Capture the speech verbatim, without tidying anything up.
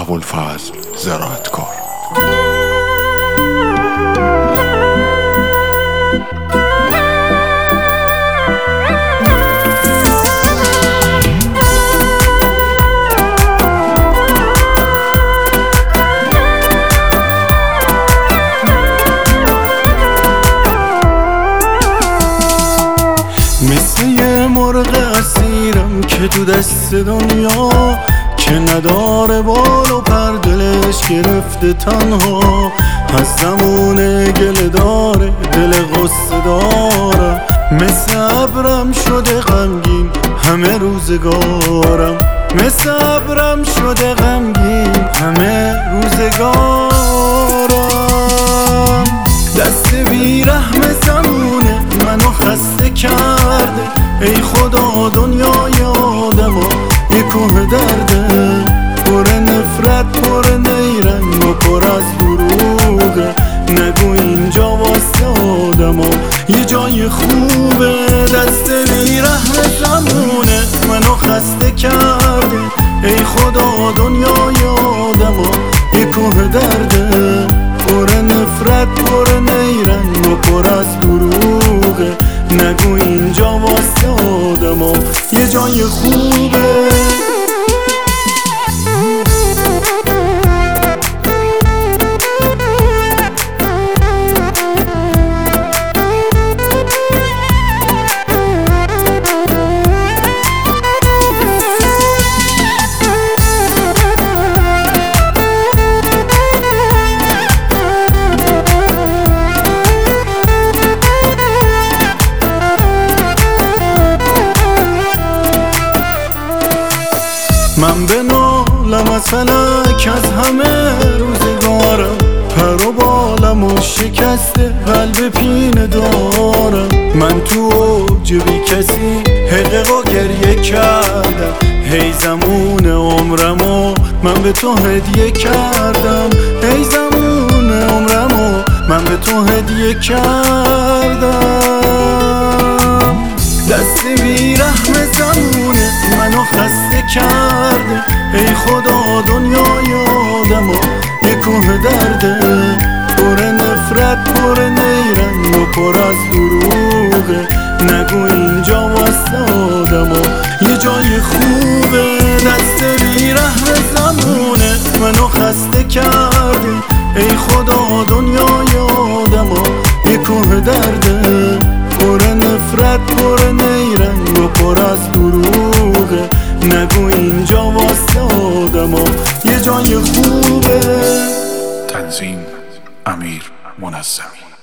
ابوالفضل زراعتکار. مثل یه مرغ اسیرم که تو دست دنیا، که نداره بال و پر، دلش گرفته تنها. از زمون گله داره دل غصه دارم، مثل ابرم شده غمگین همه روزگارم. مثل ابرم شده غمگین همه روزگارم. دست بیرحم زمونه منو خسته کرده، ای خدا دنیای آدما یه کوه درده، پر نفرت پر نیرنگ و پر از دروغه. نگو اینجا واسه آدما یه جای خوبه. دست بیرحم زمونه منو خسته کرده، ای خدا دنیای آدما یه کوه درده، پر نفرت پر نیرنگ و پر از دروغه. نگو اینجا واسه آدما یه جای خوبه. من به نالم از فلک از همه روزگارم، پر و بالم و شکسته قلب پینه دارم. من تو اوج بی کسی حقیق و گریه کردم، هی زمون عمرمو من به تو هدیه کردم. هی زمون عمرمو من به تو هدیه کردم. دست بیرحم زمونه منو خسته کرده، ای خدا دنیای آدما یه کوه درده، پر نفرت پر نیرنگ و پر از دروغه. نگو اینجا واسه آدما یه جای خوبه. دست بیرحم زمونه منو خسته کرده، ای خدا دنیای آدما یه کوه درده، پر نفرت پر نیرنگ و پر از دروغه. نگو اینجا واسه آدما یه جای خوبه. تنظیم امیر منظمی.